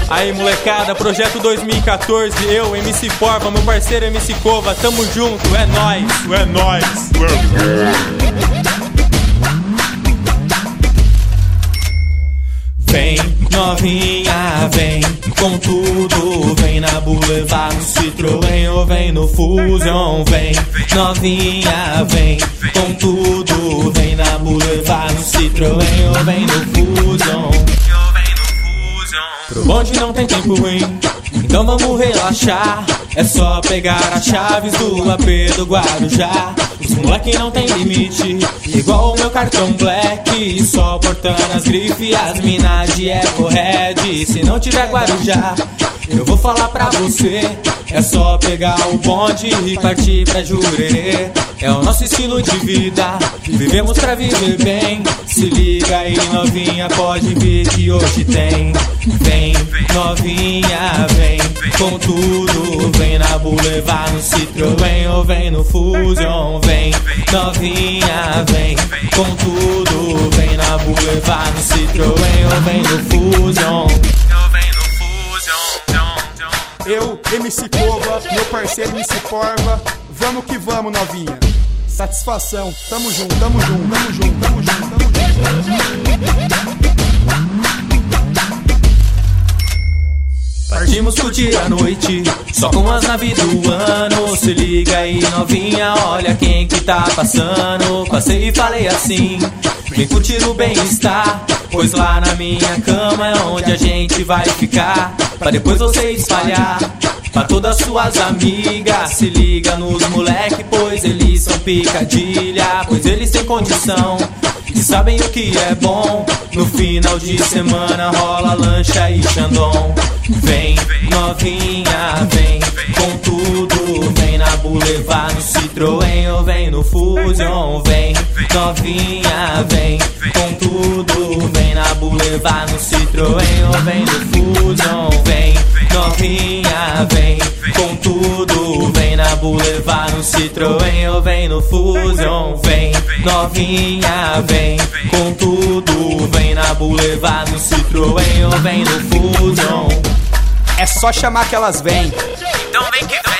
Aí molecada, projeto 2014, eu, MC Porva, meu parceiro MC Cova, tamo junto, é nóis. É nóis. Vem, novinha, vem com tudo. Vem na Boulevard, no Citroën ou vem no Fusion. Vem, novinha, vem com tudo. Vem na Boulevard, no Citroën ou vem no Fusion. Pro bonde não tem tempo ruim, então vamos relaxar. É só pegar as chaves do AP do Guarujá. Os moleque não tem limite, igual o meu cartão Black. Só portando as grifes, as minas de Ecohead. Se não tiver Guarujá, eu vou falar pra você. É só pegar o bonde e partir pra Jurerê. É o nosso estilo de vida, vivemos pra viver bem. Se liga aí novinha, pode vir que hoje tem. Vem, novinha, vem com tudo. Vem na Boulevard, no Citroën ou vem no Fusion. Vem, novinha, vem com tudo. Vem na Boulevard, no Citroën ou vem no Fusion. Eu, MC Cova, meu parceiro MC Porva, vamos que vamos, novinha. Satisfação, tamo junto, tamo junto, tamo junto, tamo junto, tamo junto. Partimos curtir a noite, só com as naves do ano. Se liga aí novinha, olha quem que tá passando. Passei e falei assim, vem curtir o bem-estar, pois lá na minha cama é onde a gente vai ficar, pra depois você espalhar pra todas suas amigas. Se liga nos moleque, pois eles são picadilha, pois eles têm condição e sabem o que é bom. No final de semana rola lancha e Xandão. Vem, novinha, vem com tudo. Vem na Boulevard, no Citroën ou vem no Fusion. Vem, novinha, vem com tudo. Vem na Boulevard, no Citroën ou vem no Fusion. Vem, novinha, vem com tudo. Vem na Boulevard, no Citroën ou vem no Fusion. Vem, novinha, vem com tudo. Vem na Boulevard, no Citroën ou vem no Fusion. É só chamar que elas vêm. Então vem que vem.